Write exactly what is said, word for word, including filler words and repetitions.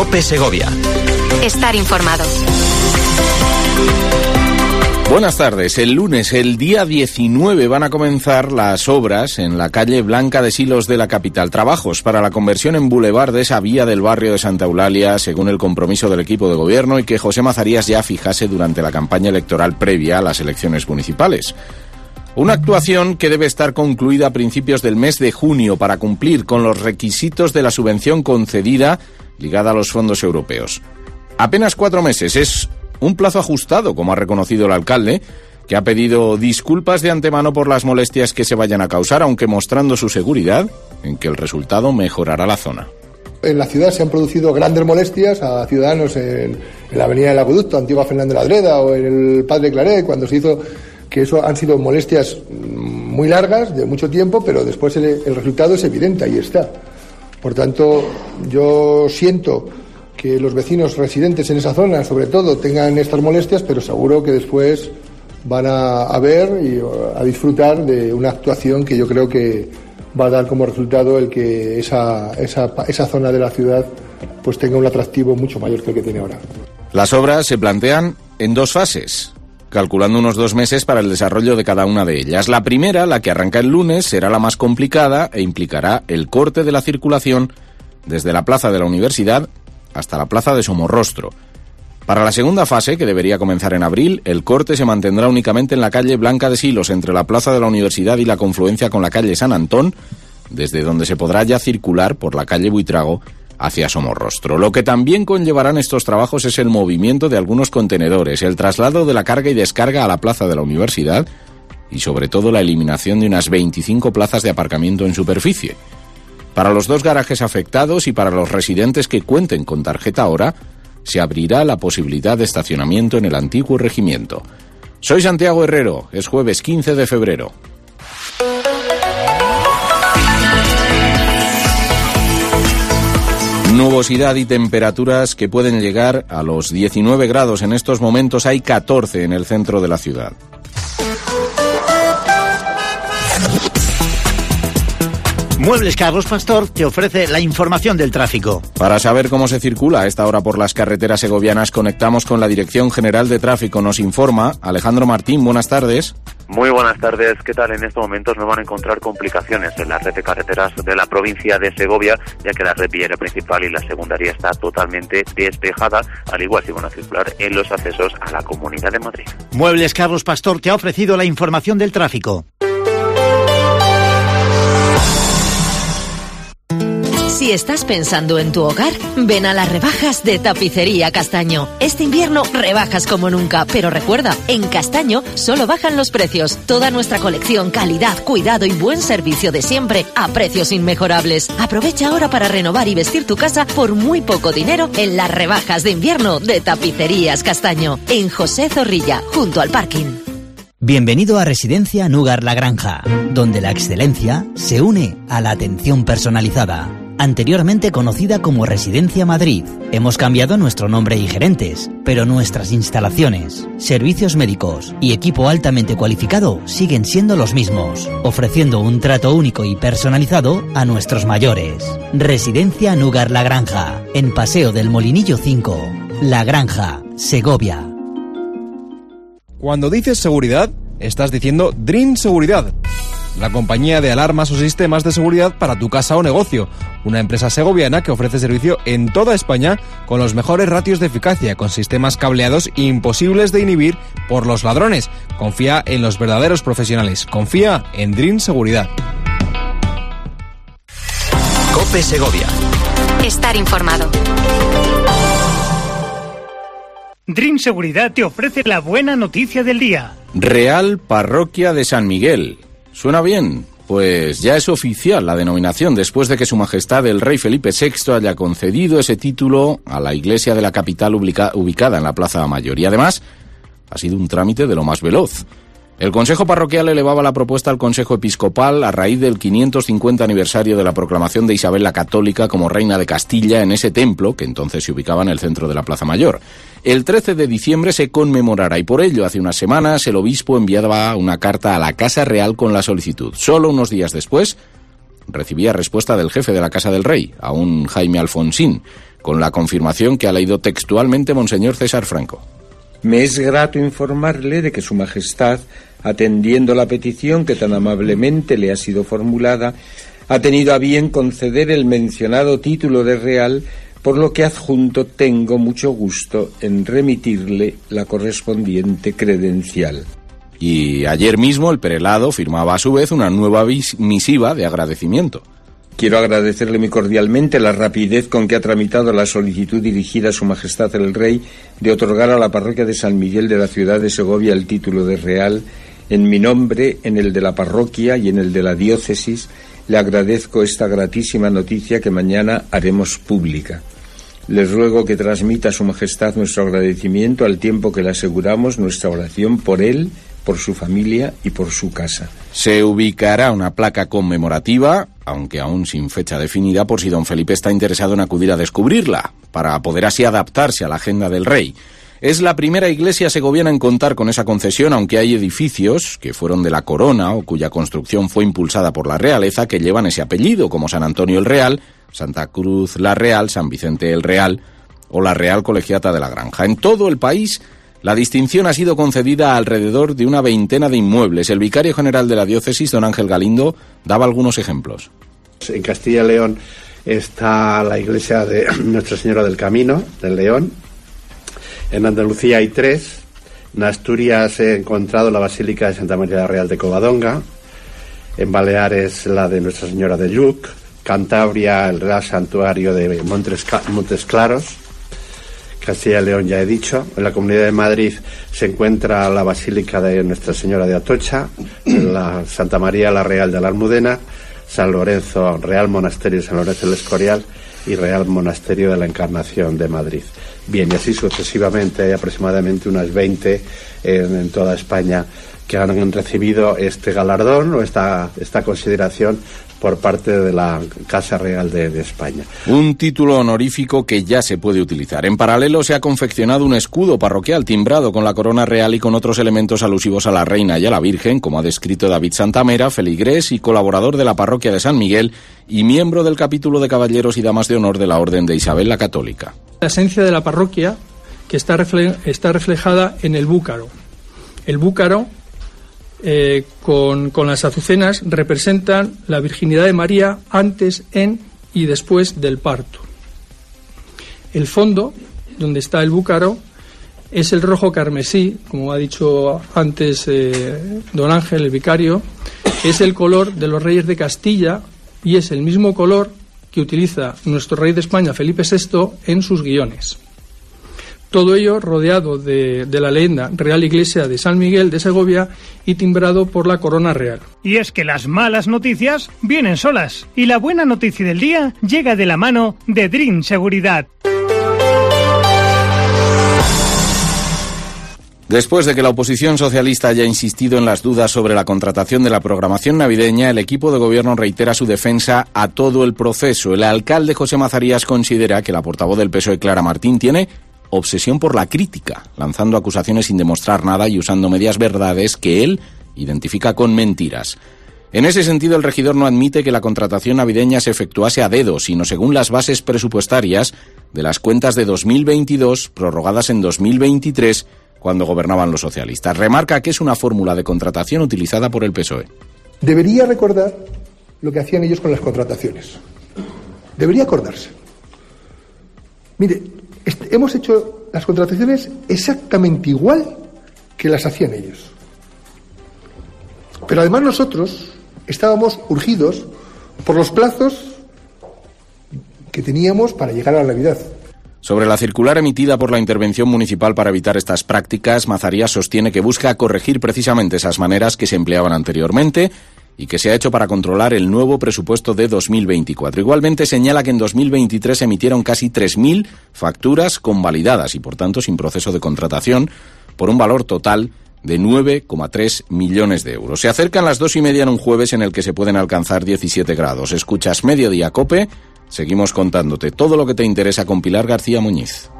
COPE Segovia. Estar informado. Buenas tardes. El lunes, el día diecinueve, van a comenzar las obras en la calle Blanca de Silos de la capital. Trabajos para la conversión en bulevar de esa vía del barrio de Santa Eulalia, según el compromiso del equipo de gobierno y que José Mazarías ya fijase durante la campaña electoral previa a las elecciones municipales. Una actuación que debe estar concluida a principios del mes de junio para cumplir con los requisitos de la subvención concedida ligada a los fondos europeos. Apenas cuatro meses es un plazo ajustado, como ha reconocido el alcalde, que ha pedido disculpas de antemano por las molestias que se vayan a causar, aunque mostrando su seguridad en que el resultado mejorará la zona. En la ciudad se han producido grandes molestias a ciudadanos en, en la avenida del Acueducto, antigua Fernández de la Adreda, o en el Padre Claret, cuando se hizo, que eso han sido molestias muy largas, de mucho tiempo, pero después el, el resultado es evidente, ahí está. Por tanto, yo siento que los vecinos residentes en esa zona, sobre todo, tengan estas molestias, pero seguro que después van a, a ver y a disfrutar de una actuación que yo creo que va a dar como resultado el que esa, esa, esa zona de la ciudad pues tenga un atractivo mucho mayor que el que tiene ahora. Las obras se plantean en dos fases, calculando unos dos meses para el desarrollo de cada una de ellas. La primera, la que arranca el lunes, será la más complicada e implicará el corte de la circulación desde la Plaza de la Universidad hasta la Plaza de Somorrostro. Para la segunda fase, que debería comenzar en abril, el corte se mantendrá únicamente en la calle Blanca de Silos, entre la Plaza de la Universidad y la confluencia con la calle San Antón, desde donde se podrá ya circular por la calle Buitrago hacia Somorrostro. Lo que también conllevarán estos trabajos es el movimiento de algunos contenedores, el traslado de la carga y descarga a la Plaza de la Universidad y sobre todo la eliminación de unas veinticinco plazas de aparcamiento en superficie. Para los dos garajes afectados y para los residentes que cuenten con tarjeta Hora, se abrirá la posibilidad de estacionamiento en el antiguo regimiento. Soy Santiago Herrero, es jueves quince de febrero. Nubosidad y temperaturas que pueden llegar a los diecinueve grados. En estos momentos hay catorce en el centro de la ciudad. Muebles Carlos Pastor te ofrece la información del tráfico. Para saber cómo se circula a esta hora por las carreteras segovianas, conectamos con la Dirección General de Tráfico. Nos informa Alejandro Martín. Buenas tardes. Muy buenas tardes. ¿Qué tal? En estos momentos no van a encontrar complicaciones en la red de carreteras de la provincia de Segovia, ya que la red viaria principal y la secundaria está totalmente despejada, al igual que van a circular en los accesos a la Comunidad de Madrid. Muebles Carlos Pastor te ha ofrecido la información del tráfico. Si estás pensando en tu hogar, ven a las rebajas de Tapicería Castaño. Este invierno rebajas como nunca, pero recuerda, en Castaño solo bajan los precios. Toda nuestra colección, calidad, cuidado y buen servicio de siempre a precios inmejorables. Aprovecha ahora para renovar y vestir tu casa por muy poco dinero en las rebajas de invierno de Tapicerías Castaño, en José Zorrilla, junto al parking. Bienvenido a Residencia Núgar La Granja, donde la excelencia se une a la atención personalizada. Anteriormente conocida como Residencia Madrid, hemos cambiado nuestro nombre y gerentes, pero nuestras instalaciones, servicios médicos y equipo altamente cualificado siguen siendo los mismos, ofreciendo un trato único y personalizado a nuestros mayores. Residencia Núgar La Granja, en Paseo del Molinillo cinco, La Granja, Segovia. Cuando dices seguridad, estás diciendo Dream Seguridad, la compañía de alarmas o sistemas de seguridad para tu casa o negocio. Una empresa segoviana que ofrece servicio en toda España con los mejores ratios de eficacia, con sistemas cableados imposibles de inhibir por los ladrones. Confía en los verdaderos profesionales. Confía en Dream Seguridad. COPE Segovia. Estar informado. Dream Seguridad te ofrece la buena noticia del día. Real Parroquia de San Miguel. ¿Suena bien? Pues ya es oficial la denominación después de que Su Majestad el Rey Felipe sexto haya concedido ese título a la iglesia de la capital ubica- ubicada en la Plaza Mayor. Y además ha sido un trámite de lo más veloz. El Consejo Parroquial elevaba la propuesta al Consejo Episcopal a raíz del quinientos cincuenta aniversario de la proclamación de Isabel la Católica como reina de Castilla en ese templo, que entonces se ubicaba en el centro de la Plaza Mayor. El trece de diciembre se conmemorará y por ello hace unas semanas el obispo enviaba una carta a la Casa Real con la solicitud. Solo unos días después, recibía respuesta del jefe de la Casa del Rey, a un Jaime Alfonsín, con la confirmación que ha leído textualmente Monseñor César Franco. Me es grato informarle de que Su Majestad, atendiendo la petición que tan amablemente le ha sido formulada, ha tenido a bien conceder el mencionado título de real, por lo que adjunto tengo mucho gusto en remitirle la correspondiente credencial. Y ayer mismo el prelado firmaba a su vez una nueva misiva de agradecimiento. Quiero agradecerle muy cordialmente la rapidez con que ha tramitado la solicitud dirigida a Su Majestad el Rey de otorgar a la parroquia de San Miguel de la ciudad de Segovia el título de real. En mi nombre, en el de la parroquia y en el de la diócesis, le agradezco esta gratísima noticia que mañana haremos pública. Les ruego que transmita a Su Majestad nuestro agradecimiento al tiempo que le aseguramos nuestra oración por él, por su familia y por su casa. Se ubicará una placa conmemorativa, aunque aún sin fecha definida, por si don Felipe está interesado en acudir a descubrirla, para poder así adaptarse a la agenda del rey. Es la primera iglesia segoviana en contar con esa concesión, aunque hay edificios que fueron de la corona o cuya construcción fue impulsada por la realeza que llevan ese apellido, como San Antonio el Real, Santa Cruz la Real, San Vicente el Real o la Real Colegiata de la Granja. En todo el país, la distinción ha sido concedida a alrededor de una veintena de inmuebles. El vicario general de la diócesis, don Ángel Galindo, daba algunos ejemplos. En Castilla y León está la iglesia de Nuestra Señora del Camino, del León. En Andalucía hay tres. En Asturias he encontrado la Basílica de Santa María la Real de Covadonga. En Baleares la de Nuestra Señora de Lluc. Cantabria el Real Santuario de Montes, Montes Claros. Castilla y León ya he dicho. En la Comunidad de Madrid se encuentra la Basílica de Nuestra Señora de Atocha, la Santa María la Real de la Almudena, San Lorenzo, Real Monasterio de San Lorenzo del Escorial y Real Monasterio de la Encarnación de Madrid. Bien, y así sucesivamente, hay aproximadamente unas veinte en, en toda España que han recibido este galardón o esta, esta consideración por parte de la Casa Real de, de España. Un título honorífico que ya se puede utilizar. En paralelo se ha confeccionado un escudo parroquial timbrado con la corona real y con otros elementos alusivos a la reina y a la Virgen, como ha descrito David Santamera, feligrés y colaborador de la parroquia de San Miguel y miembro del capítulo de caballeros y damas de honor de la Orden de Isabel la Católica. La esencia de la parroquia que está, refle- está reflejada en el búcaro. El búcaro Eh, con, con las azucenas representan la virginidad de María antes, en y después del parto. El fondo, donde está el búcaro, es el rojo carmesí, como ha dicho antes eh, don Ángel, el vicario, es el color de los reyes de Castilla y es el mismo color que utiliza nuestro rey de España, Felipe sexto, en sus guiones. Todo ello rodeado de, de la leyenda Real Iglesia de San Miguel de Segovia y timbrado por la corona real. Y es que las malas noticias vienen solas y la buena noticia del día llega de la mano de Dream Seguridad. Después de que la oposición socialista haya insistido en las dudas sobre la contratación de la programación navideña, el equipo de gobierno reitera su defensa a todo el proceso. El alcalde José Mazarías considera que la portavoz del P S O E, Clara Martín, tiene obsesión por la crítica, lanzando acusaciones sin demostrar nada y usando medias verdades que él identifica con mentiras. En ese sentido, el regidor no admite que la contratación navideña se efectuase a dedo, sino según las bases presupuestarias de las cuentas de dos mil veintidós, prorrogadas en dos mil veintitrés, cuando gobernaban los socialistas. Remarca que es una fórmula de contratación utilizada por el P S O E. Debería recordar lo que hacían ellos con las contrataciones. Debería acordarse. Mire, Este, hemos hecho las contrataciones exactamente igual que las hacían ellos. Pero además nosotros estábamos urgidos por los plazos que teníamos para llegar a la Navidad. Sobre la circular emitida por la intervención municipal para evitar estas prácticas, Mazarías sostiene que busca corregir precisamente esas maneras que se empleaban anteriormente y que se ha hecho para controlar el nuevo presupuesto de dos mil veinticuatro. Igualmente señala que en dos mil veintitrés se emitieron casi tres mil facturas convalidadas y por tanto sin proceso de contratación por un valor total de nueve coma tres millones de euros. Se acercan las dos y media en un jueves en el que se pueden alcanzar diecisiete grados. Escuchas Mediodía Cope, seguimos contándote todo lo que te interesa con Pilar García Muñiz.